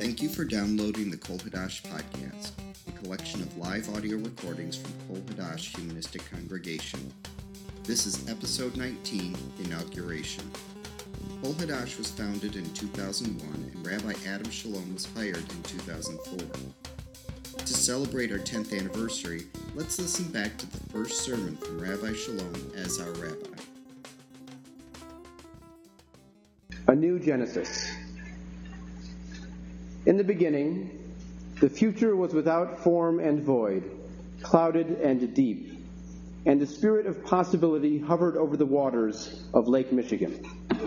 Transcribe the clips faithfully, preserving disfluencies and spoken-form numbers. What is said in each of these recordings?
Thank you for downloading the Kol Hadash podcast, a collection of live audio recordings from Kol Hadash Humanistic Congregation. This is episode nineteen, Inauguration. Kol Hadash was founded in two thousand one, and Rabbi Adam Shalom was hired in two thousand four. To celebrate our tenth anniversary, let's listen back to the first sermon from Rabbi Shalom as our rabbi. A new Genesis. In the beginning, the future was without form and void, clouded and deep, and the spirit of possibility hovered over the waters of Lake Michigan.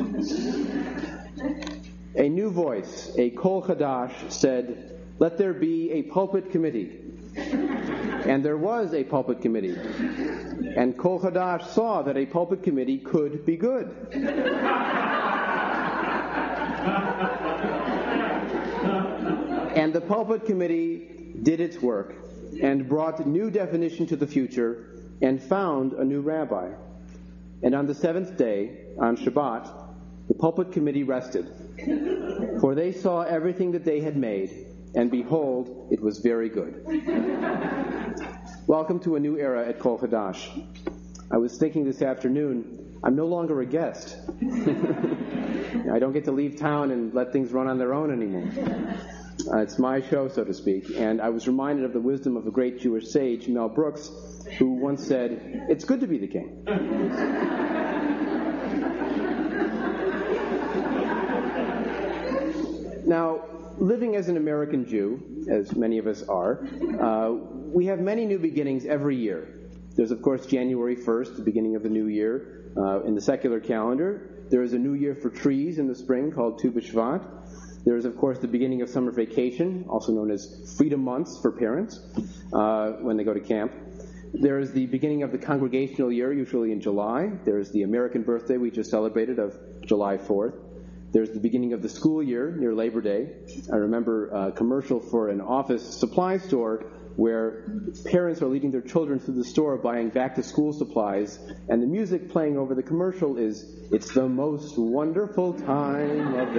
A new voice, a Kol Hadash, said, "Let there be a pulpit committee." And there was a pulpit committee. And Kol Hadash saw that a pulpit committee could be good. And the pulpit committee did its work and brought new definition to the future and found a new rabbi. And on the seventh day, on Shabbat, the pulpit committee rested. For they saw everything that they had made, and behold, it was very good. Welcome to a new era at Kol Hadash. I was thinking this afternoon, I'm no longer a guest. I don't get to leave town and let things run on their own anymore. Uh, it's my show, so to speak, and I was reminded of the wisdom of a great Jewish sage, Mel Brooks, who once said, "It's good to be the king." Now, living as an American Jew, as many of us are, uh, we have many new beginnings every year. There's, of course, January first, the beginning of the new year, uh, in the secular calendar. There is a new year for trees in the spring called Tu B'Shvat. There is, of course, the beginning of summer vacation, also known as Freedom Months for parents, uh, when they go to camp. There is the beginning of the congregational year, usually in July. There is the American birthday we just celebrated of July fourth. There's the beginning of the school year near Labor Day. I remember a commercial for an office supply store where parents are leading their children through the store buying back-to-school supplies, and the music playing over the commercial is, "It's the most wonderful time of the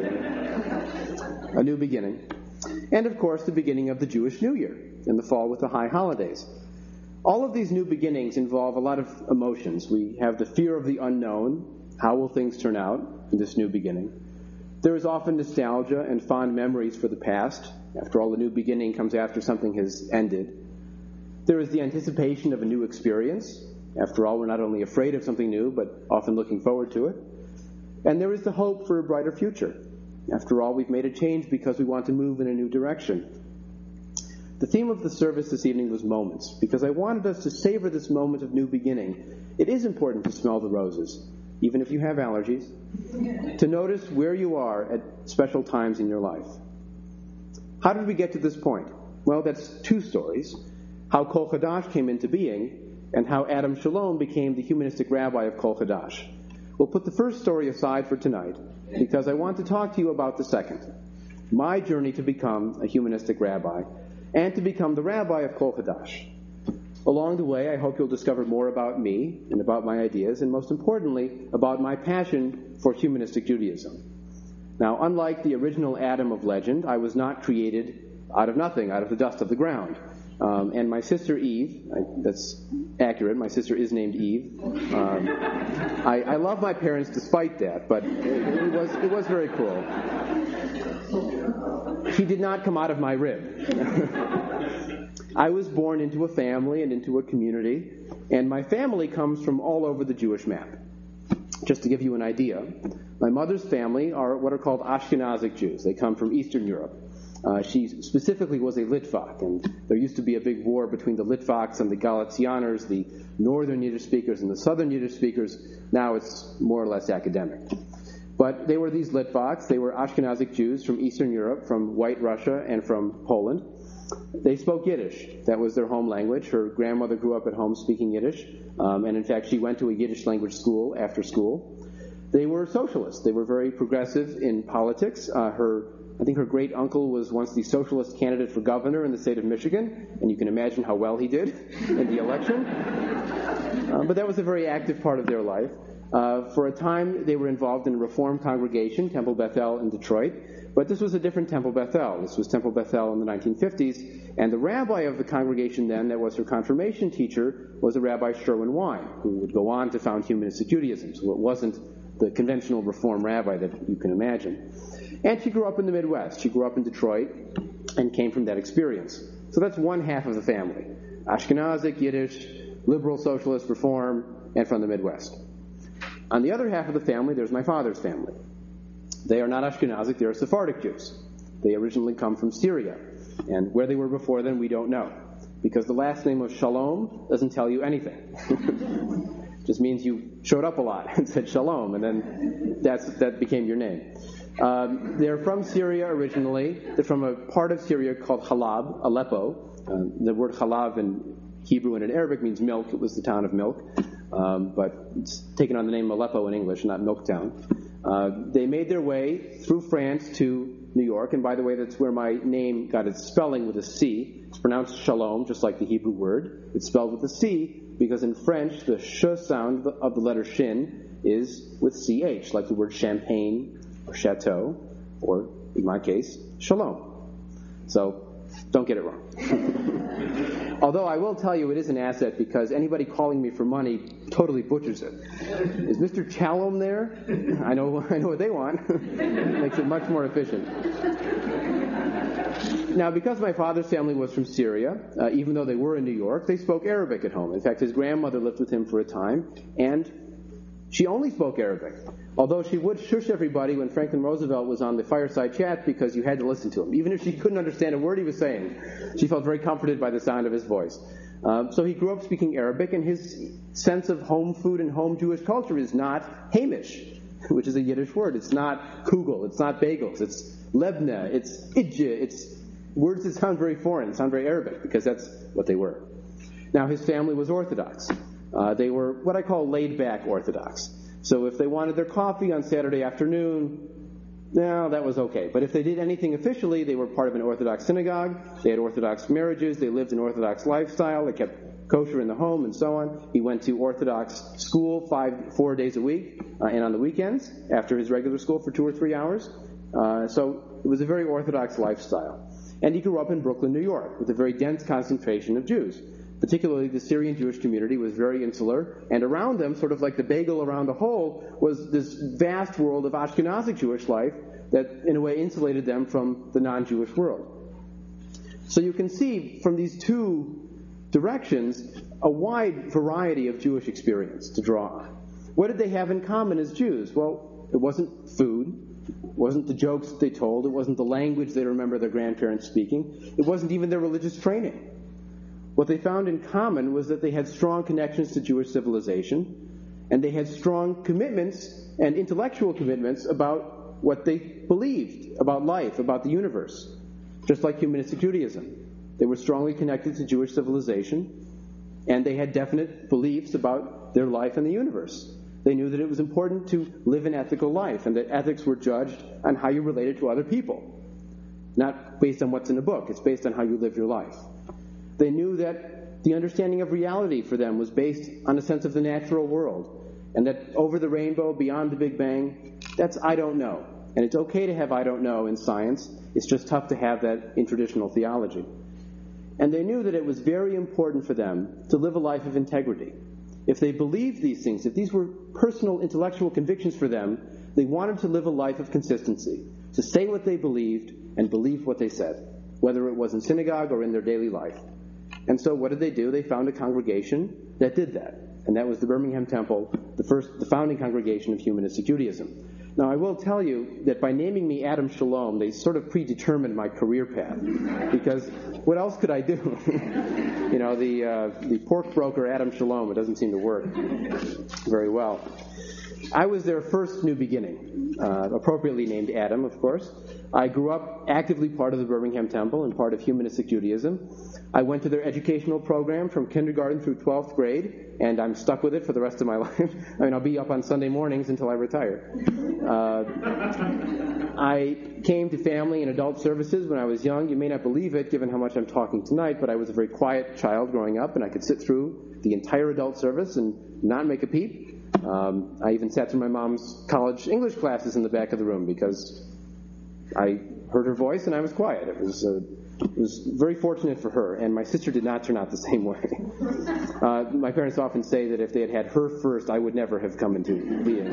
year." A new beginning. And, of course, the beginning of the Jewish New Year in the fall with the high holidays. All of these new beginnings involve a lot of emotions. We have the fear of the unknown. How will things turn out in this new beginning? There is often nostalgia and fond memories for the past. After all, a new beginning comes after something has ended. There is the anticipation of a new experience. After all, we're not only afraid of something new, but often looking forward to it. And there is the hope for a brighter future. After all, we've made a change because we want to move in a new direction. The theme of the service this evening was moments, because I wanted us to savor this moment of new beginning. It is important to smell the roses, even if you have allergies, to notice where you are at special times in your life. How did we get to this point? Well, that's two stories. How Kol Hadash came into being, and how Adam Shalom became the humanistic rabbi of Kol Hadash. We'll put the first story aside for tonight, because I want to talk to you about the second. My journey to become a humanistic rabbi, and to become the rabbi of Kol Hadash. Along the way, I hope you'll discover more about me, and about my ideas, and most importantly, about my passion for humanistic Judaism. Now, unlike the original Adam of legend, I was not created out of nothing, out of the dust of the ground. Um, and my sister Eve, I, that's accurate, my sister is named Eve. Um, I, I love my parents despite that, but it, it was it was very cool. She did not come out of my rib. I was born into a family and into a community, and my family comes from all over the Jewish map. Just to give you an idea, my mother's family are what are called Ashkenazic Jews. They come from Eastern Europe. Uh, she specifically was a Litvak, and there used to be a big war between the Litvaks and the Galicianers, the northern Yiddish speakers and the southern Yiddish speakers. Now it's more or less academic. But they were these Litvaks. They were Ashkenazic Jews from Eastern Europe, from White Russia, and from Poland. They spoke Yiddish. That was their home language. Her grandmother grew up at home speaking Yiddish, um, and in fact she went to a Yiddish language school after school. They were socialists. They were very progressive in politics. Uh, her, I think her great uncle was once the socialist candidate for governor in the state of Michigan, and you can imagine how well he did in the election. Uh, but that was a very active part of their life. Uh, for a time, they were involved in a Reform congregation, Temple Bethel in Detroit, but this was a different Temple Bethel. This was Temple Bethel in the nineteen fifties, and the rabbi of the congregation then, that was her confirmation teacher, was a Rabbi Sherwin Wine, who would go on to found Humanistic Judaism, so it wasn't the conventional Reform rabbi that you can imagine. And she grew up in the Midwest. She grew up in Detroit and came from that experience. So that's one half of the family: Ashkenazic, Yiddish, liberal, socialist, Reform, and from the Midwest. On the other half of the family, there's my father's family. They are not Ashkenazic, they are Sephardic Jews. They originally come from Syria. And where they were before then, we don't know. Because the last name of Shalom doesn't tell you anything. Just means you showed up a lot and said Shalom, and then that's, that became your name. Um, they're from Syria originally. They're from a part of Syria called Halab, Aleppo. Uh, the word Halav in Hebrew and in Arabic means milk. It was the town of milk. Um, but it's taken on the name Aleppo in English, not Milktown. Uh, they made their way through France to New York, and by the way, that's where my name got its spelling with a C. It's pronounced Shalom, just like the Hebrew word. It's spelled with a C because in French, the sh sound of the letter shin is with C H, like the word champagne or chateau, or in my case, shalom. So don't get it wrong. Although I will tell you it is an asset because anybody calling me for money totally butchers it. Is Mister Chalom there? I know I know what they want. Makes it much more efficient. Now, because my father's family was from Syria, uh, even though they were in New York, they spoke Arabic at home. In fact, his grandmother lived with him for a time, and she only spoke Arabic. Although she would shush everybody when Franklin Roosevelt was on the fireside chat because you had to listen to him. Even if she couldn't understand a word he was saying, she felt very comforted by the sound of his voice. Um, so he grew up speaking Arabic, and his sense of home food and home Jewish culture is not Hamish, which is a Yiddish word. It's not kugel. It's not bagels. It's lebna. It's idja. It's words that sound very foreign, sound very Arabic, because that's what they were. Now, his family was Orthodox. Uh, they were what I call laid-back Orthodox. So if they wanted their coffee on Saturday afternoon, no, that was okay. But if they did anything officially, they were part of an Orthodox synagogue. They had Orthodox marriages. They lived an Orthodox lifestyle. They kept kosher in the home and so on. He went to Orthodox school five, four days a week uh, and on the weekends after his regular school for two or three hours. Uh, so it was a very Orthodox lifestyle. And he grew up in Brooklyn, New York, with a very dense concentration of Jews. Particularly, the Syrian Jewish community was very insular, and around them, sort of like the bagel around the hole, was this vast world of Ashkenazic Jewish life that, in a way, insulated them from the non-Jewish world. So you can see from these two directions a wide variety of Jewish experience to draw on. What did they have in common as Jews? Well, it wasn't food. It wasn't the jokes that they told. It wasn't the language they remember their grandparents speaking. It wasn't even their religious training. What they found in common was that they had strong connections to Jewish civilization, and they had strong commitments and intellectual commitments about what they believed about life, about the universe, just like humanistic Judaism. They were strongly connected to Jewish civilization, and they had definite beliefs about their life and the universe. They knew that it was important to live an ethical life, and that ethics were judged on how you related to other people, not based on what's in a book. It's based on how you live your life. They knew that the understanding of reality for them was based on a sense of the natural world, and that over the rainbow, beyond the Big Bang, that's I don't know. And it's okay to have I don't know in science. It's just tough to have that in traditional theology. And they knew that it was very important for them to live a life of integrity. If they believed these things, if these were personal intellectual convictions for them, they wanted to live a life of consistency, to say what they believed and believe what they said, whether it was in synagogue or in their daily life. And so what did they do? They found a congregation that did that. And that was the Birmingham Temple, the first, the founding congregation of humanistic Judaism. Now, I will tell you that by naming me Adam Shalom, they sort of predetermined my career path. Because what else could I do? you know, the, uh, the pork broker Adam Shalom, it doesn't seem to work very well. I was their first new beginning, uh, appropriately named Adam, of course. I grew up actively part of the Birmingham Temple and part of humanistic Judaism. I went to their educational program from kindergarten through twelfth grade, and I'm stuck with it for the rest of my life. I mean, I'll be up on Sunday mornings until I retire. Uh, I came to family and adult services when I was young. You may not believe it, given how much I'm talking tonight, but I was a very quiet child growing up, and I could sit through the entire adult service and not make a peep. Um, I even sat through my mom's college English classes in the back of the room because I heard her voice and I was quiet. It was, uh, it was very fortunate for her, and my sister did not turn out the same way. Uh, my parents often say that if they had had her first, I would never have come into being.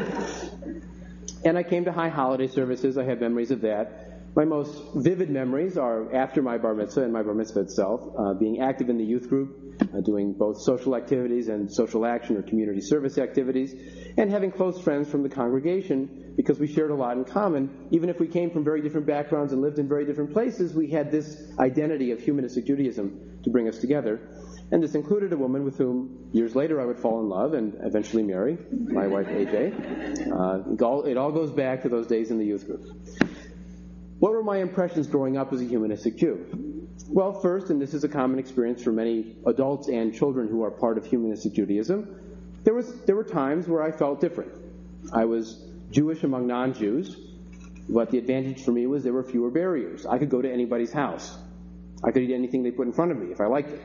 And I came to high holiday services. I have memories of that. My most vivid memories are after my bar mitzvah and my bar mitzvah itself, uh, being active in the youth group, uh, doing both social activities and social action or community service activities, and having close friends from the congregation because we shared a lot in common. Even if we came from very different backgrounds and lived in very different places, we had this identity of humanistic Judaism to bring us together. And this included a woman with whom years later I would fall in love and eventually marry, my wife A J. Uh, it all goes back to those days in the youth group. What were my impressions growing up as a humanistic Jew? Well, first, and this is a common experience for many adults and children who are part of humanistic Judaism, there was there were times where I felt different. I was Jewish among non-Jews, but the advantage for me was there were fewer barriers. I could go to anybody's house. I could eat anything they put in front of me if I liked it.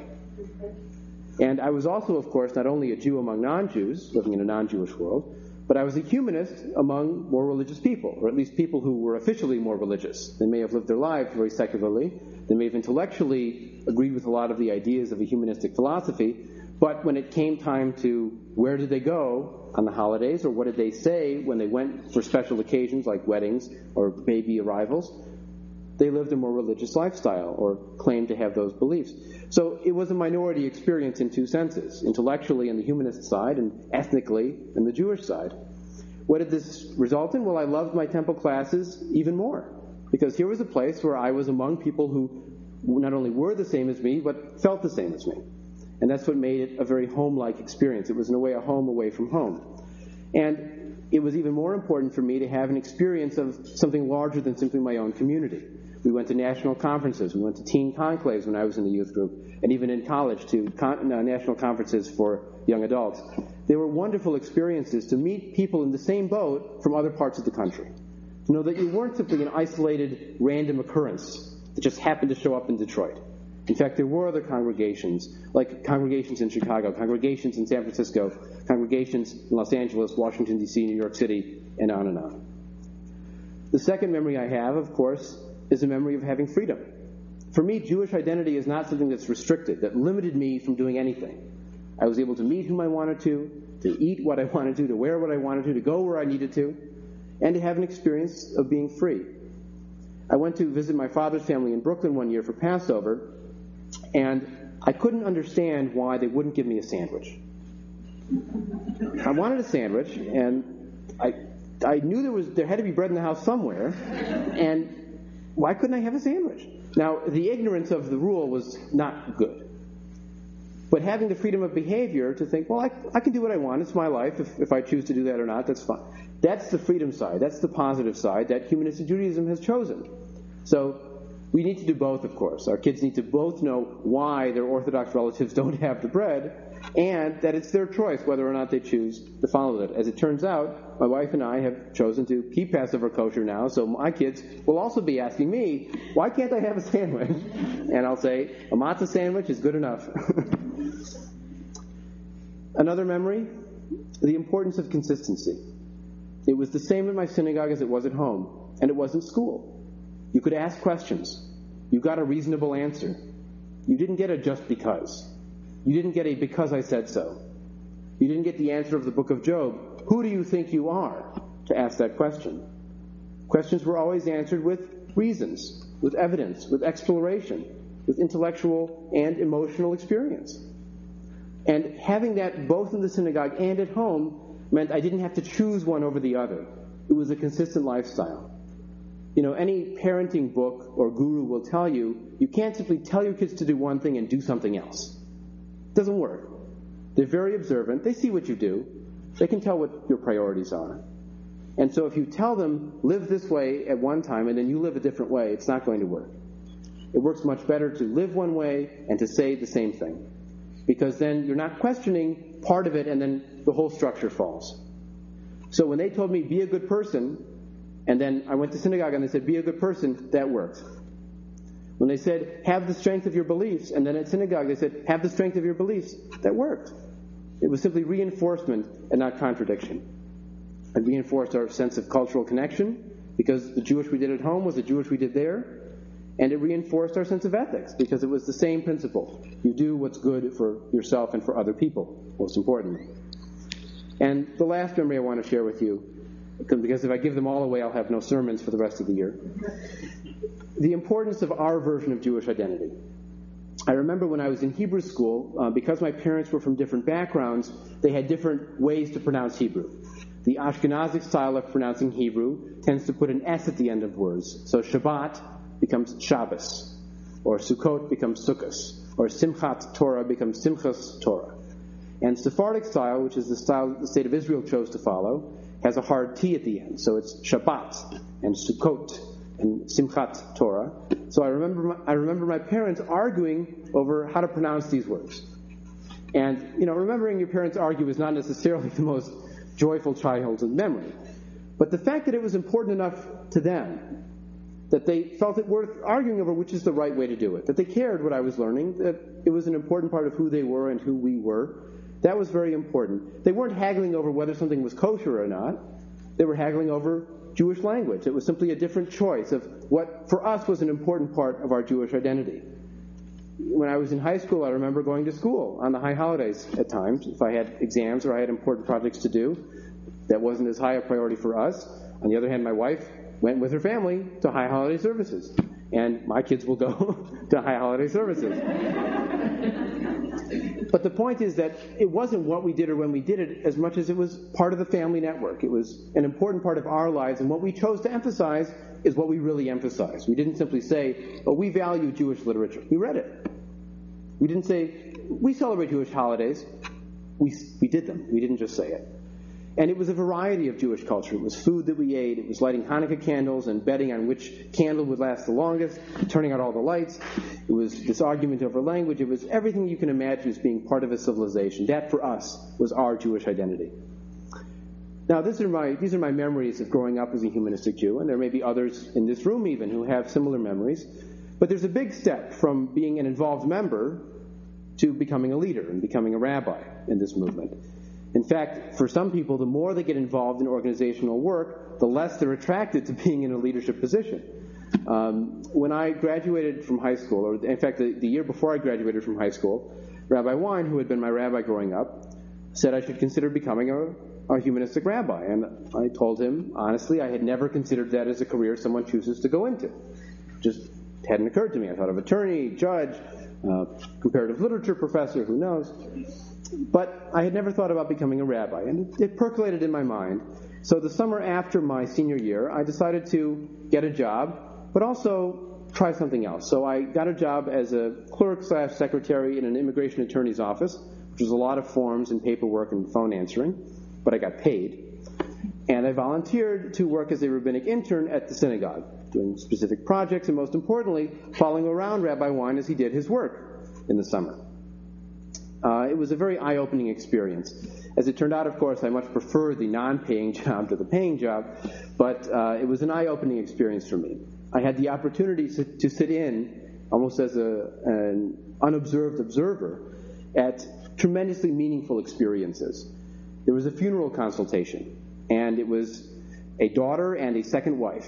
And I was also, of course, not only a Jew among non-Jews, living in a non-Jewish world, but I was a humanist among more religious people, or at least people who were officially more religious. They may have lived their lives very secularly. They may have intellectually agreed with a lot of the ideas of a humanistic philosophy, but when it came time to where did they go on the holidays, or what did they say when they went for special occasions like weddings or baby arrivals, they lived a more religious lifestyle or claimed to have those beliefs. So it was a minority experience in two senses, intellectually on the humanist side and ethnically on the Jewish side. What did this result in? Well, I loved my temple classes even more, because here was a place where I was among people who not only were the same as me, but felt the same as me. And that's what made it a very home-like experience. It was, in a way, a home away from home. And it was even more important for me to have an experience of something larger than simply my own community. We went to national conferences. We went to teen conclaves when I was in the youth group, and even in college to con- uh, national conferences for young adults. They were wonderful experiences to meet people in the same boat from other parts of the country. To know that you weren't simply an isolated, random occurrence that just happened to show up in Detroit. In fact, there were other congregations, like congregations in Chicago, congregations in San Francisco, congregations in Los Angeles, Washington, D C, New York City, and on and on. The second memory I have, of course, is a memory of having freedom. For me, Jewish identity is not something that's restricted, that limited me from doing anything. I was able to meet whom I wanted to, to eat what I wanted to, to wear what I wanted to, to go where I needed to, and to have an experience of being free. I went to visit my father's family in Brooklyn one year for Passover, and I couldn't understand why they wouldn't give me a sandwich. I wanted a sandwich, and I I knew there was there had to be bread in the house somewhere, and why couldn't I have a sandwich? Now, the ignorance of the rule was not good. But having the freedom of behavior to think, well, I, I can do what I want. It's my life. If, if I choose to do that or not, that's fine. That's the freedom side. That's the positive side that humanistic Judaism has chosen. So we need to do both, of course. Our kids need to both know why their Orthodox relatives don't have the bread, and that it's their choice whether or not they choose to follow it. As it turns out, my wife and I have chosen to keep Passover kosher now, so my kids will also be asking me, why can't I have a sandwich? And I'll say, a matzah sandwich is good enough. Another memory, the importance of consistency. It was the same in my synagogue as it was at home, and it was in school. You could ask questions. You got a reasonable answer. You didn't get a just because. You didn't get a because I said so. You didn't get the answer of the book of Job. Who do you think you are? To ask that question. Questions were always answered with reasons, with evidence, with exploration, with intellectual and emotional experience. And having that both in the synagogue and at home meant I didn't have to choose one over the other. It was a consistent lifestyle. You know, any parenting book or guru will tell you, you can't simply tell your kids to do one thing and do something else. It doesn't work. They're very observant. They see what you do. They can tell what your priorities are. And so if you tell them, live this way at one time, and then you live a different way, it's not going to work. It works much better to live one way and to say the same thing. Because then you're not questioning part of it, and then the whole structure falls. So when they told me, be a good person, and then I went to synagogue and they said, be a good person, that worked. When they said, have the strength of your beliefs, and then at synagogue they said, have the strength of your beliefs, that worked. It was simply reinforcement and not contradiction. It reinforced our sense of cultural connection, because the Jewish we did at home was the Jewish we did there. And it reinforced our sense of ethics, because it was the same principle. You do what's good for yourself and for other people, most importantly. And the last memory I want to share with you, because if I give them all away, I'll have no sermons for the rest of the year. The importance of our version of Jewish identity. I remember when I was in Hebrew school, uh, because my parents were from different backgrounds, they had different ways to pronounce Hebrew. The Ashkenazic style of pronouncing Hebrew tends to put an S at the end of words. So Shabbat becomes Shabbos, or Sukkot becomes Sukkos, or Simchat Torah becomes Simchas Torah. And Sephardic style, which is the style the state of Israel chose to follow, has a hard T at the end. So it's Shabbat and Sukkot and Simchat Torah. So I remember my, I remember my parents arguing over how to pronounce these words. And, you know, remembering your parents argue is not necessarily the most joyful childhood memory. But the fact that it was important enough to them that they felt it worth arguing over which is the right way to do it, that they cared what I was learning, that it was an important part of who they were and who we were. That was very important. They weren't haggling over whether something was kosher or not. They were haggling over Jewish language. It was simply a different choice of what, for us, was an important part of our Jewish identity. When I was in high school, I remember going to school on the high holidays at times. If I had exams or I had important projects to do, that wasn't as high a priority for us. On the other hand, my wife went with her family to high holiday services. And my kids will go to high holiday services. But the point is that it wasn't what we did or when we did it as much as it was part of the family network. It was an important part of our lives, and what we chose to emphasize is what we really emphasized. We didn't simply say, oh, we value Jewish literature. We read it. We didn't say, we celebrate Jewish holidays. We, we did them. We didn't just say it. And it was a variety of Jewish culture. It was food that we ate. It was lighting Hanukkah candles and betting on which candle would last the longest, turning out all the lights. It was this argument over language. It was everything you can imagine as being part of a civilization. That, for us, was our Jewish identity. Now, these are my, these are my memories of growing up as a humanistic Jew, and there may be others in this room even who have similar memories. But there's a big step from being an involved member to becoming a leader and becoming a rabbi in this movement. In fact, for some people, the more they get involved in organizational work, the less they're attracted to being in a leadership position. Um, when I graduated from high school, or in fact, the, the year before I graduated from high school, Rabbi Wein, who had been my rabbi growing up, said I should consider becoming a, a humanistic rabbi. And I told him, honestly, I had never considered that as a career someone chooses to go into. It just hadn't occurred to me. I thought of attorney, judge, uh, comparative literature professor, who knows. But I had never thought about becoming a rabbi, and it, it percolated in my mind. So the summer after my senior year, I decided to get a job, but also try something else. So I got a job as a clerk slash secretary in an immigration attorney's office, which was a lot of forms and paperwork and phone answering, but I got paid. And I volunteered to work as a rabbinic intern at the synagogue, doing specific projects, and most importantly, following around Rabbi Wein as he did his work in the summer. Uh, it was a very eye-opening experience. As it turned out, of course, I much preferred the non-paying job to the paying job, but uh, it was an eye-opening experience for me. I had the opportunity to, to sit in, almost as a, an unobserved observer, at tremendously meaningful experiences. There was a funeral consultation, and it was a daughter and a second wife,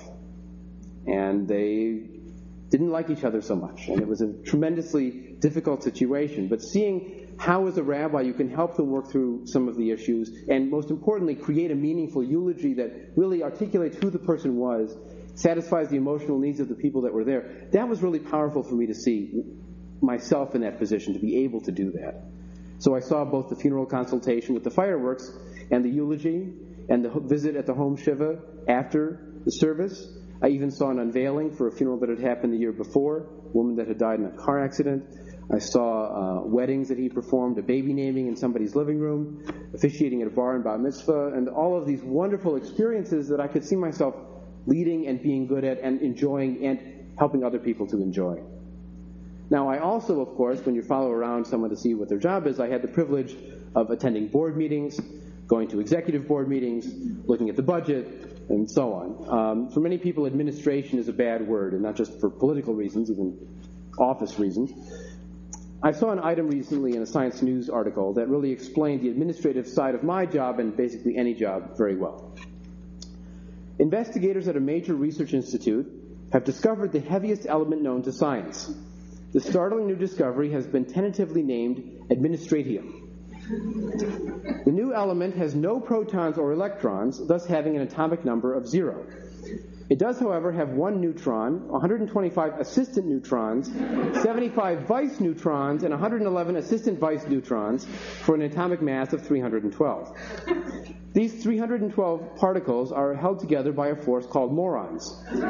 and they didn't like each other so much, and it was a tremendously difficult situation. But seeing how, as a rabbi, you can help them work through some of the issues, and most importantly, create a meaningful eulogy that really articulates who the person was, satisfies the emotional needs of the people that were there, that was really powerful for me to see myself in that position, to be able to do that. So I saw both the funeral consultation with the fireworks and the eulogy and the visit at the home shiva after the service. I even saw an unveiling for a funeral that had happened the year before, a woman that had died in a car accident. I saw uh, weddings that he performed, a baby naming in somebody's living room, officiating at a bar and bat mitzvah, and all of these wonderful experiences that I could see myself leading and being good at and enjoying and helping other people to enjoy. Now, I also, of course, when you follow around someone to see what their job is, I had the privilege of attending board meetings, going to executive board meetings, looking at the budget, and so on. Um, for many people, administration is a bad word, and not just for political reasons, even office reasons. I saw an item recently in a Science News article that really explained the administrative side of my job and basically any job very well. Investigators at a major research institute have discovered the heaviest element known to science. The startling new discovery has been tentatively named administratium. The new element has no protons or electrons, thus having an atomic number of zero. It does, however, have one neutron, one hundred twenty-five assistant neutrons, seventy-five vice neutrons, and one hundred eleven assistant vice neutrons for an atomic mass of three hundred twelve. These three hundred twelve particles are held together by a force called morons,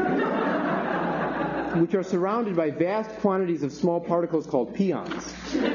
which are surrounded by vast quantities of small particles called pions.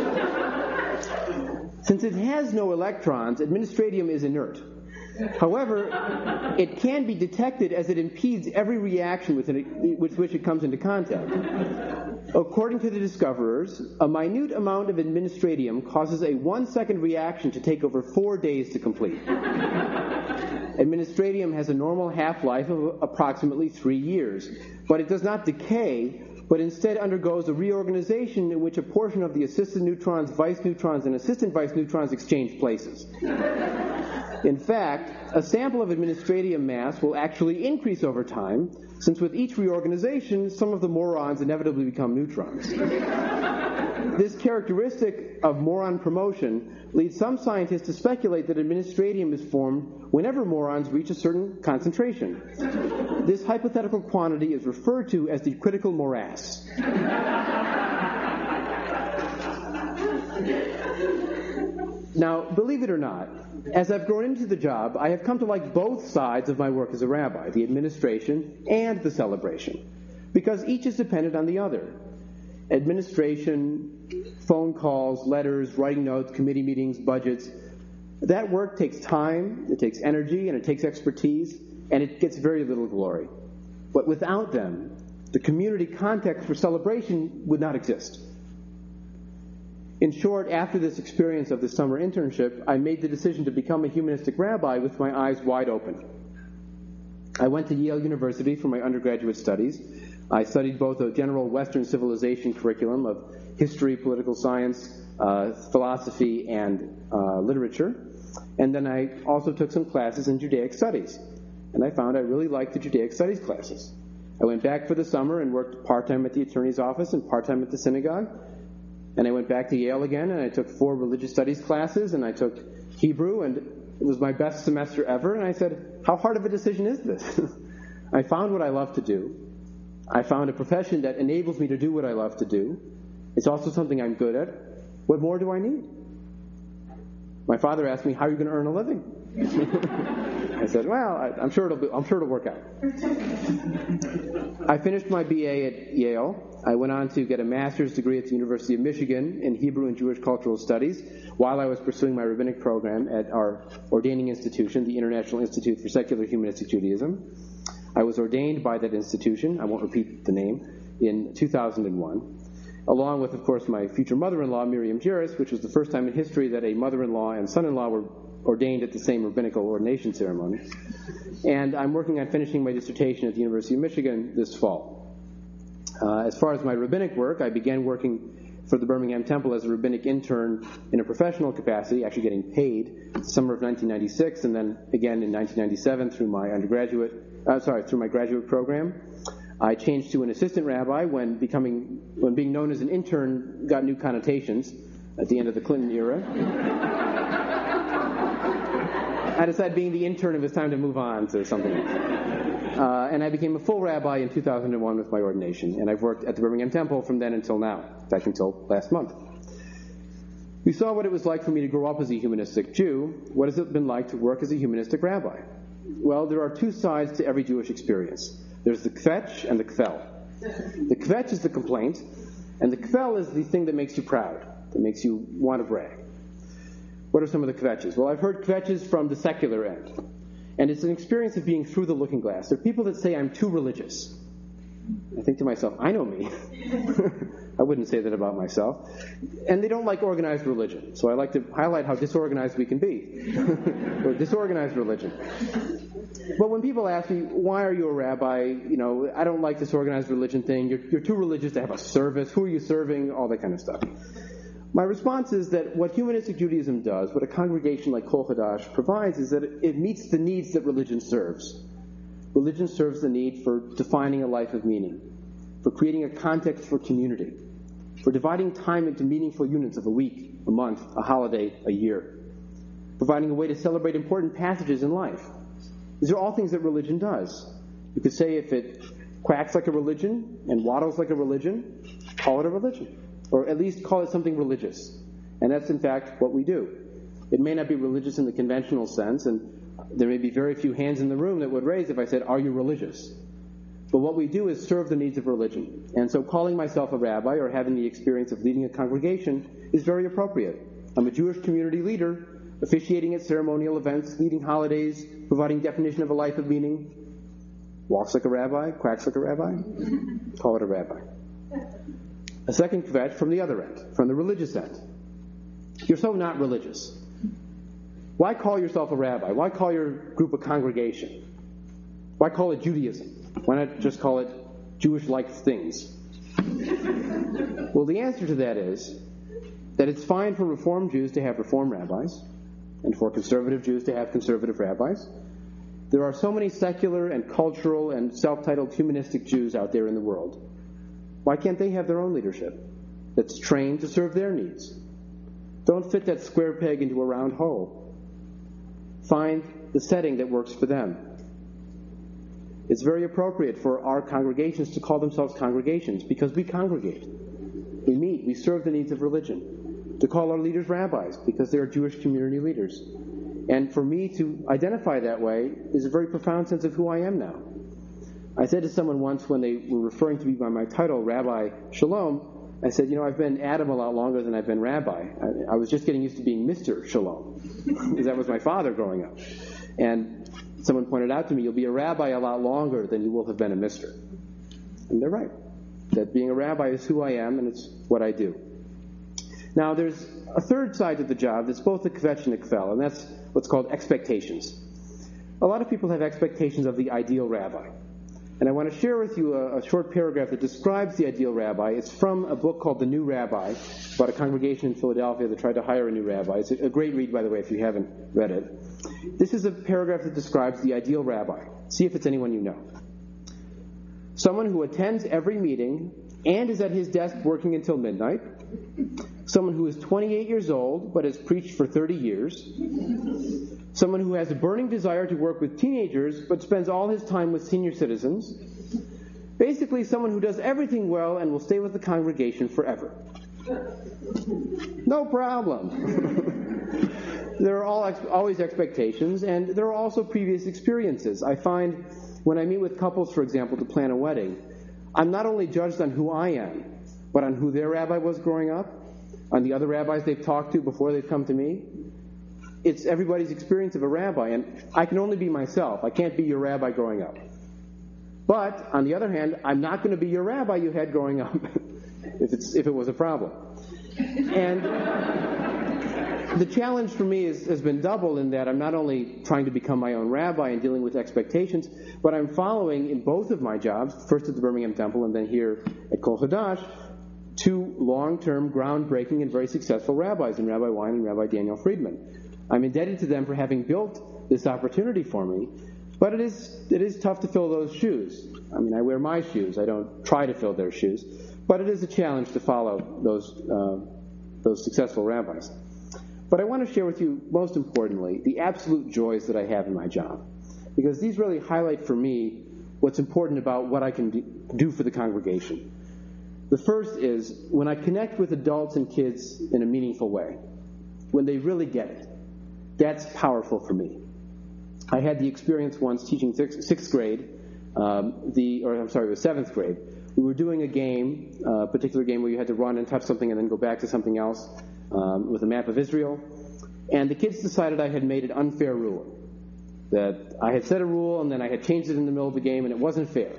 Since it has no electrons, administratium is inert. However, it can be detected as it impedes every reaction with, it, with which it comes into contact. According to the discoverers, a minute amount of administratium causes a one-second reaction to take over four days to complete. Administratium has a normal half-life of approximately three years, but it does not decay, but instead undergoes a reorganization in which a portion of the assistant neutrons, vice neutrons, and assistant vice neutrons exchange places. In fact, a sample of administratium mass will actually increase over time, since with each reorganization, some of the morons inevitably become neutrons. This characteristic of moron promotion leads some scientists to speculate that administratium is formed whenever morons reach a certain concentration. This hypothetical quantity is referred to as the critical morass. Now, believe it or not, as I've grown into the job, I have come to like both sides of my work as a rabbi, the administration and the celebration, because each is dependent on the other. Administration, phone calls, letters, writing notes, committee meetings, budgets, that work takes time, it takes energy, and it takes expertise, and it gets very little glory. But without them, the community context for celebration would not exist. In short, after this experience of the summer internship, I made the decision to become a humanistic rabbi with my eyes wide open. I went to Yale University for my undergraduate studies. I studied both a general Western civilization curriculum of history, political science, uh, philosophy, and uh, literature. And then I also took some classes in Judaic studies. And I found I really liked the Judaic studies classes. I went back for the summer and worked part-time at the attorney's office and part-time at the synagogue. And I went back to Yale again, and I took four religious studies classes, and I took Hebrew, and it was my best semester ever. And I said, how hard of a decision is this? I found what I love to do. I found a profession that enables me to do what I love to do. It's also something I'm good at. What more do I need? My father asked me, how are you going to earn a living? I said, well, I, I'm sure it'll be, I'm sure it'll work out. I finished my B A at Yale. I went on to get a master's degree at the University of Michigan in Hebrew and Jewish Cultural Studies while I was pursuing my rabbinic program at our ordaining institution, the International Institute for Secular Humanistic Judaism. I was ordained by that institution, I won't repeat the name, in two thousand one, along with, of course, my future mother-in-law, Miriam Jiris, which was the first time in history that a mother-in-law and son-in-law were ordained at the same rabbinical ordination ceremony. And I'm working on finishing my dissertation at the University of Michigan this fall. Uh, as far as my rabbinic work, I began working for the Birmingham Temple as a rabbinic intern in a professional capacity, actually getting paid, the summer of nineteen ninety-six, and then again in nineteen ninety-seven through my undergraduate, uh, sorry, through my graduate program. I changed to an assistant rabbi when becoming, when being known as an intern got new connotations at the end of the Clinton era. I decided being the intern, it was time to move on to something else. Uh, and I became a full rabbi in two thousand one with my ordination, and I've worked at the Birmingham Temple from then until now, in fact, until last month. We saw what it was like for me to grow up as a humanistic Jew. What has it been like to work as a humanistic rabbi? Well, there are two sides to every Jewish experience. There's the kvetch and the kvel. The kvetch is the complaint, and the kvel is the thing that makes you proud, that makes you want to brag. What are some of the kvetches? Well, I've heard kvetches from the secular end, and it's an experience of being through the looking glass. There are people that say I'm too religious. I think to myself, I know me. I wouldn't say that about myself. And they don't like organized religion, so I like to highlight how disorganized we can be. Or disorganized religion. But when people ask me, why are you a rabbi? You know, I don't like this organized religion thing. You're, you're too religious to have a service. Who are you serving? All that kind of stuff. My response is that what humanistic Judaism does, what a congregation like Kol Hadash provides, is that it meets the needs that religion serves. Religion serves the need for defining a life of meaning, for creating a context for community, for dividing time into meaningful units of a week, a month, a holiday, a year, providing a way to celebrate important passages in life. These are all things that religion does. You could say if it quacks like a religion and waddles like a religion, call it a religion. Or at least call it something religious. And that's, in fact, what we do. It may not be religious in the conventional sense, and there may be very few hands in the room that would raise if I said, are you religious? But what we do is serve the needs of religion. And so calling myself a rabbi or having the experience of leading a congregation is very appropriate. I'm a Jewish community leader, officiating at ceremonial events, leading holidays, providing definition of a life of meaning. Walks like a rabbi, quacks like a rabbi, call it a rabbi. A second kvetch from the other end, from the religious end. You're so not religious. Why call yourself a rabbi? Why call your group a congregation? Why call it Judaism? Why not just call it Jewish-like things? Well, the answer to that is that it's fine for Reform Jews to have Reform rabbis, and for conservative Jews to have conservative rabbis. There are so many secular and cultural and self-titled humanistic Jews out there in the world. Why can't they have their own leadership that's trained to serve their needs? Don't fit that square peg into a round hole. Find the setting that works for them. It's very appropriate for our congregations to call themselves congregations because we congregate. We meet. We serve the needs of religion. To call our leaders rabbis because they are Jewish community leaders. And for me to identify that way is a very profound sense of who I am now. I said to someone once when they were referring to me by my title, Rabbi Shalom, I said, you know, I've been Adam a lot longer than I've been Rabbi. I, I was just getting used to being Mister Shalom, because that was my father growing up. And someone pointed out to me, you'll be a rabbi a lot longer than you will have been a mister. And they're right. That being a rabbi is who I am, and it's what I do. Now, there's a third side to the job that's both a kvetch and a kvel, and that's what's called expectations. A lot of people have expectations of the ideal rabbi. And I want to share with you a, a short paragraph that describes the ideal rabbi. It's from a book called The New Rabbi, about a congregation in Philadelphia that tried to hire a new rabbi. It's a, a great read, by the way, if you haven't read it. This is a paragraph that describes the ideal rabbi. See if it's anyone you know. Someone who attends every meeting and is at his desk working until midnight. Someone who is twenty-eight years old but has preached for thirty years. Someone who has a burning desire to work with teenagers but spends all his time with senior citizens. Basically, someone who does everything well and will stay with the congregation forever. No problem. There are all ex- always expectations, and there are also previous experiences. I find when I meet with couples, for example, to plan a wedding, I'm not only judged on who I am, but on who their rabbi was growing up, on the other rabbis they've talked to before they've come to me. It's everybody's experience of a rabbi, and I can only be myself. I can't be your rabbi growing up. But, on the other hand, I'm not going to be your rabbi you had growing up, if it's if it was a problem. And the challenge for me is, has been double in that I'm not only trying to become my own rabbi and dealing with expectations, but I'm following in both of my jobs, first at the Birmingham Temple and then here at Kol Hadash, two long-term, groundbreaking, and very successful rabbis, in Rabbi Wein and Rabbi Daniel Friedman. I'm indebted to them for having built this opportunity for me, but it is it is tough to fill those shoes. I mean, I wear my shoes. I don't try to fill their shoes, but it is a challenge to follow those uh, those successful rabbis. But I want to share with you, most importantly, the absolute joys that I have in my job, because these really highlight for me what's important about what I can do for the congregation. The first is when I connect with adults and kids in a meaningful way, when they really get it. That's powerful for me. I had the experience once teaching sixth, sixth grade, um, the or I'm sorry, it was seventh grade. We were doing a game, a particular game where you had to run and touch something and then go back to something else um, with a map of Israel. And the kids decided I had made an unfair rule. That I had set a rule and then I had changed it in the middle of the game and it wasn't fair.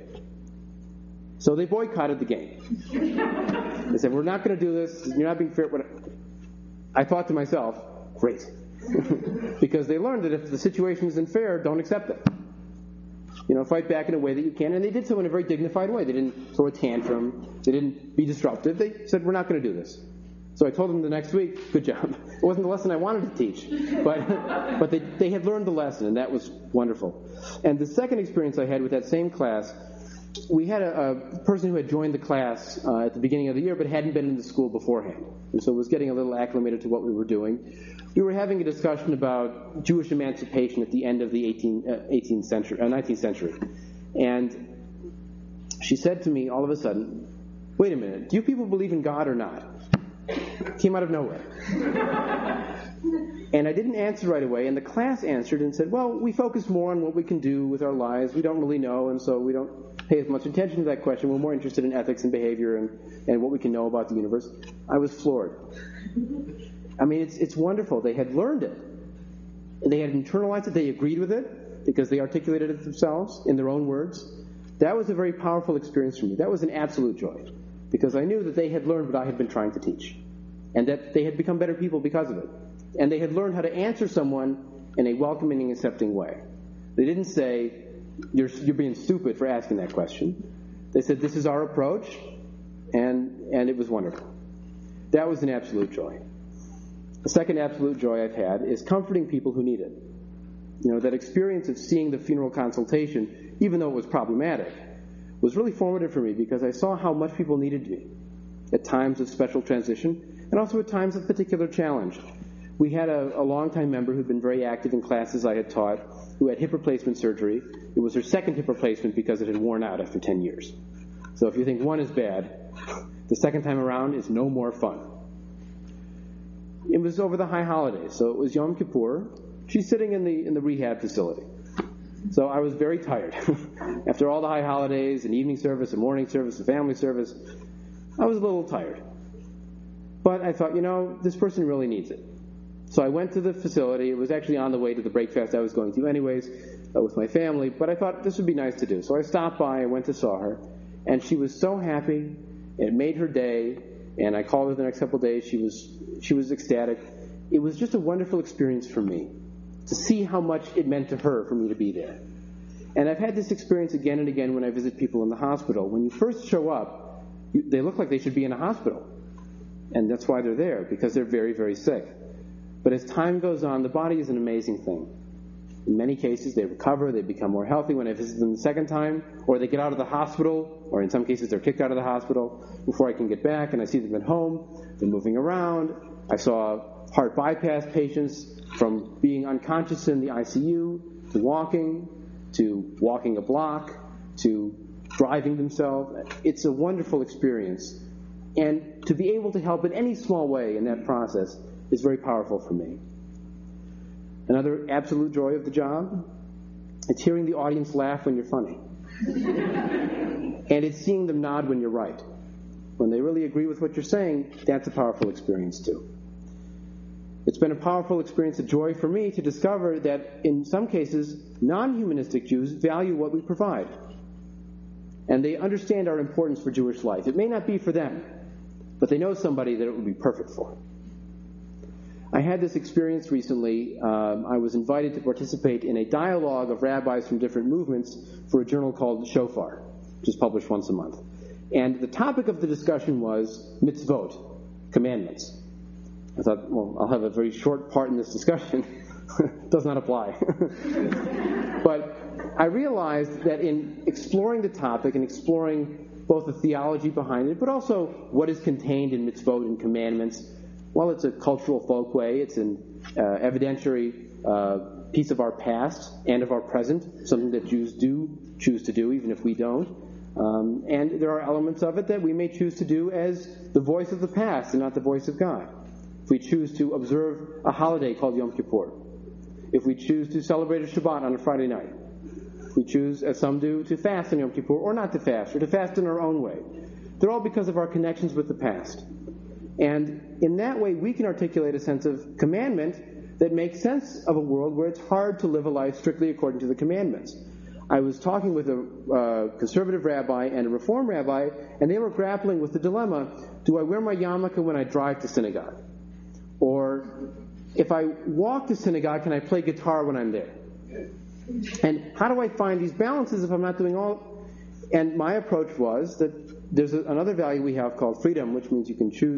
So they boycotted the game. They said, we're not going to do this. You're not being fair. I thought to myself, great. Because they learned that if the situation isn't fair, don't accept it. You know, fight back in a way that you can. And they did so in a very dignified way. They didn't throw a tantrum. They didn't be disruptive. They said, we're not going to do this. So I told them the next week, good job. It wasn't the lesson I wanted to teach, but but they, they had learned the lesson, and that was wonderful. And the second experience I had with that same class, we had a, a person who had joined the class uh, at the beginning of the year but hadn't been in the school beforehand, and so was getting a little acclimated to what we were doing. We were having a discussion about Jewish emancipation at the end of the eighteenth century, uh, nineteenth century. And she said to me all of a sudden, wait a minute, do you people believe in God or not? Came out of nowhere. And I didn't answer right away, and the class answered and said, well, we focus more on what we can do with our lives. We don't really know, and so we don't pay as much attention to that question. We're more interested in ethics and behavior and, and what we can know about the universe. I was floored. I mean, it's it's wonderful. They had learned it. They had internalized it. They agreed with it because they articulated it themselves in their own words. That was a very powerful experience for me. That was an absolute joy because I knew that they had learned what I had been trying to teach and that they had become better people because of it. And they had learned how to answer someone in a welcoming and accepting way. They didn't say, you're, you're being stupid for asking that question. They said, this is our approach, and, and it was wonderful. That was an absolute joy. The second absolute joy I've had is comforting people who need it. You know, that experience of seeing the funeral consultation, even though it was problematic, was really formative for me because I saw how much people needed me at times of special transition and also at times of particular challenge. We had a, a longtime member who'd been very active in classes I had taught who had hip replacement surgery. It was her second hip replacement because it had worn out after ten years. So if you think one is bad, the second time around is no more fun. It was over the high holidays, so it was Yom Kippur. She's sitting in the in the rehab facility. So I was very tired. After all the high holidays, and evening service, and morning service, and family service, I was a little tired. But I thought, you know, this person really needs it. So I went to the facility. It was actually on the way to the breakfast I was going to anyways uh, with my family, but I thought this would be nice to do. So I stopped by, I went to saw her, and she was so happy. It made her day, and I called her the next couple of days. She was she was ecstatic. It was just a wonderful experience for me to see how much it meant to her for me to be there. And I've had this experience again and again when I visit people in the hospital. When you first show up, you, they look like they should be in a hospital. And that's why they're there, because they're very, very sick. But as time goes on, the body is an amazing thing. In many cases, they recover, they become more healthy when I visit them the second time, or they get out of the hospital, or in some cases they're kicked out of the hospital before I can get back, and I see them at home. They're moving around. I saw heart bypass patients from being unconscious in the I C U to walking, to walking a block, to driving themselves. It's a wonderful experience. And to be able to help in any small way in that process is very powerful for me. Another absolute joy of the job, it's hearing the audience laugh when you're funny. And it's seeing them nod when you're right. When they really agree with what you're saying, that's a powerful experience too. It's been a powerful experience of joy for me to discover that in some cases, non-humanistic Jews value what we provide. And they understand our importance for Jewish life. It may not be for them, but they know somebody that it would be perfect for. I had this experience recently. Um, I was invited to participate in a dialogue of rabbis from different movements for a journal called Shofar, which is published once a month. And the topic of the discussion was mitzvot, commandments. I thought, well, I'll have a very short part in this discussion. Does not apply. But I realized that in exploring the topic and exploring both the theology behind it, but also what is contained in mitzvot and commandments, well, it's a cultural folkway. It's an uh, evidentiary uh, piece of our past and of our present, something that Jews do choose to do, even if we don't. Um, and there are elements of it that we may choose to do as the voice of the past and not the voice of God. If we choose to observe a holiday called Yom Kippur, if we choose to celebrate a Shabbat on a Friday night, if we choose, as some do, to fast on Yom Kippur or not to fast, or to fast in our own way, they're all because of our connections with the past. And in that way, we can articulate a sense of commandment that makes sense of a world where it's hard to live a life strictly according to the commandments. I was talking with a uh, conservative rabbi and a reform rabbi, and they were grappling with the dilemma, do I wear my yarmulke when I drive to synagogue? Or if I walk to synagogue, can I play guitar when I'm there? And how do I find these balances if I'm not doing all? And my approach was that there's a, another value we have called freedom, which means you can choose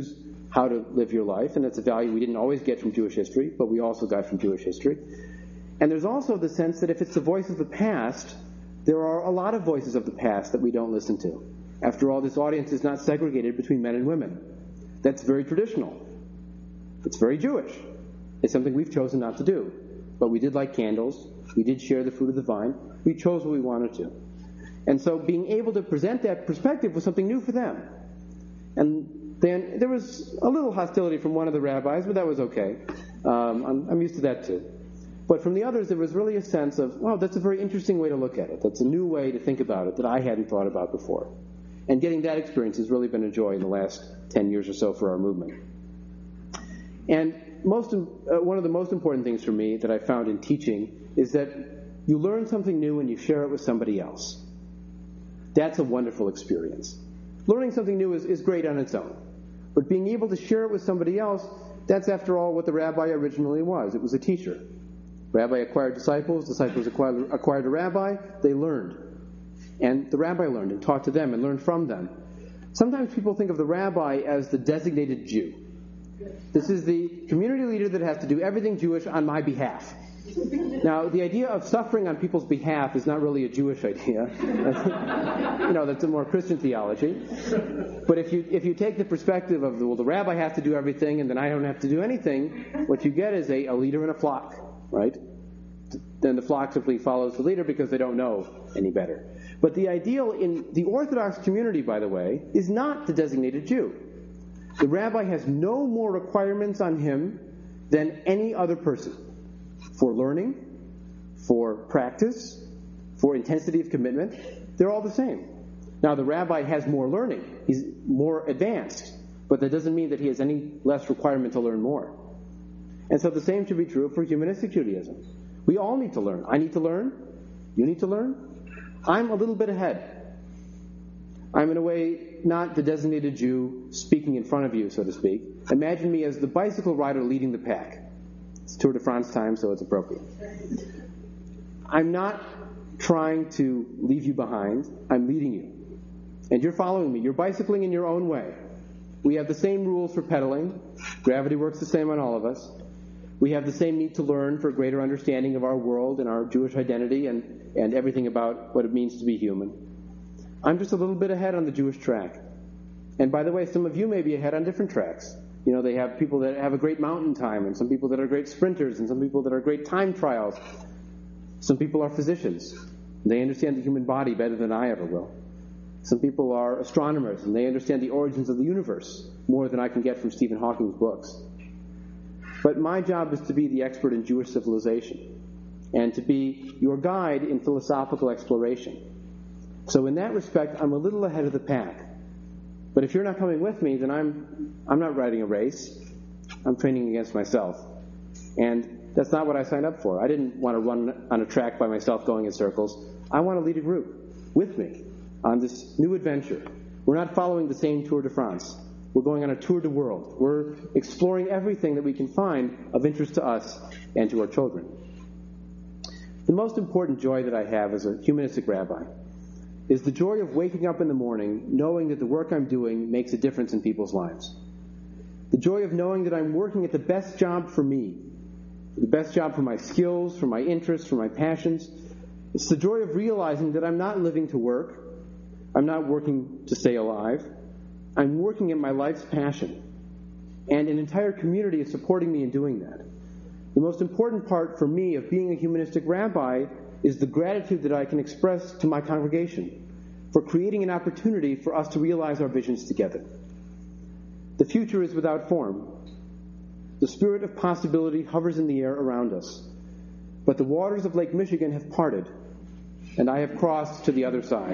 how to live your life, and that's a value we didn't always get from Jewish history, but we also got from Jewish history. And there's also the sense that if it's the voice of the past, there are a lot of voices of the past that we don't listen to. After all, this audience is not segregated between men and women. That's very traditional. It's very Jewish. It's something we've chosen not to do. But we did light candles. We did share the fruit of the vine. We chose what we wanted to. And so being able to present that perspective was something new for them. And then there was a little hostility from one of the rabbis, but that was okay. Um, I'm, I'm used to that too. But from the others, there was really a sense of, oh, that's a very interesting way to look at it. That's a new way to think about it that I hadn't thought about before. And getting that experience has really been a joy in the last ten years or so for our movement. And most, uh, one of the most important things for me that I found in teaching is that you learn something new and you share it with somebody else. That's a wonderful experience. Learning something new is, is great on its own. But being able to share it with somebody else, that's after all what the rabbi originally was. It was a teacher. Rabbi acquired disciples, disciples acquired, acquired a rabbi, they learned. And the rabbi learned and taught to them and learned from them. Sometimes people think of the rabbi as the designated Jew. This is the community leader that has to do everything Jewish on my behalf. Now, the idea of suffering on people's behalf is not really a Jewish idea. You know, that's a more Christian theology. But if you if you take the perspective of, well, the rabbi has to do everything and then I don't have to do anything, what you get is a, a leader in a flock, right? Then the flock simply follows the leader because they don't know any better. But the ideal in the Orthodox community, by the way, is not the designated Jew. The rabbi has no more requirements on him than any other person. For learning, for practice, for intensity of commitment, they're all the same. Now, the rabbi has more learning. He's more advanced. But that doesn't mean that he has any less requirement to learn more. And so the same should be true for humanistic Judaism. We all need to learn. I need to learn. You need to learn. I'm a little bit ahead. I'm, in a way, not the designated Jew speaking in front of you, so to speak. Imagine me as the bicycle rider leading the pack. It's Tour de France time, so it's appropriate. I'm not trying to leave you behind. I'm leading you. And you're following me. You're bicycling in your own way. We have the same rules for pedaling. Gravity works the same on all of us. We have the same need to learn for greater understanding of our world and our Jewish identity and, and everything about what it means to be human. I'm just a little bit ahead on the Jewish track. And by the way, some of you may be ahead on different tracks. You know, they have people that have a great mountain time, and some people that are great sprinters, and some people that are great time trials. Some people are physicians. They understand the human body better than I ever will. Some people are astronomers, and they understand the origins of the universe more than I can get from Stephen Hawking's books. But my job is to be the expert in Jewish civilization, and to be your guide in philosophical exploration. So in that respect, I'm a little ahead of the pack. But if you're not coming with me, then I'm I'm not riding a race. I'm training against myself. And that's not what I signed up for. I didn't want to run on a track by myself going in circles. I want to lead a group with me on this new adventure. We're not following the same Tour de France. We're going on a tour de world. We're exploring everything that we can find of interest to us and to our children. The most important joy that I have as a humanistic rabbi is the joy of waking up in the morning knowing that the work I'm doing makes a difference in people's lives. The joy of knowing that I'm working at the best job for me, the best job for my skills, for my interests, for my passions. It's the joy of realizing that I'm not living to work. I'm not working to stay alive. I'm working at my life's passion. And an entire community is supporting me in doing that. The most important part for me of being a humanistic rabbi is the gratitude that I can express to my congregation for creating an opportunity for us to realize our visions together. The future is without form. The spirit of possibility hovers in the air around us. But the waters of Lake Michigan have parted, and I have crossed to the other side.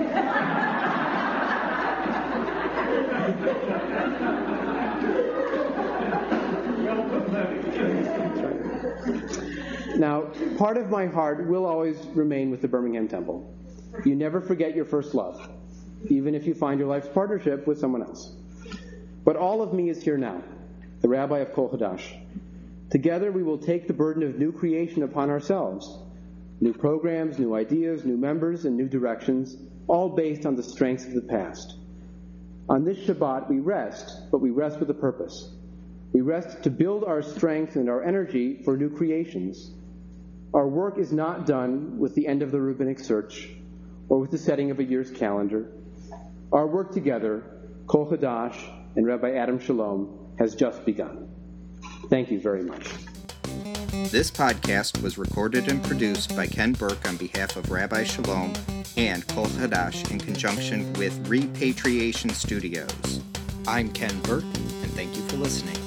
Now, part of my heart will always remain with the Birmingham Temple. You never forget your first love, even if you find your life's partnership with someone else. But all of me is here now, the rabbi of Kol Hadash. Together we will take the burden of new creation upon ourselves. New programs, new ideas, new members, and new directions, all based on the strengths of the past. On this Shabbat we rest, but we rest with a purpose. We rest to build our strength and our energy for new creations. Our work is not done with the end of the rabbinic search or with the setting of a year's calendar. Our work together, Kol Hadash and Rabbi Adam Shalom, has just begun. Thank you very much. This podcast was recorded and produced by Ken Burke on behalf of Rabbi Shalom and Kol Hadash in conjunction with Repatriation Studios. I'm Ken Burke, and thank you for listening.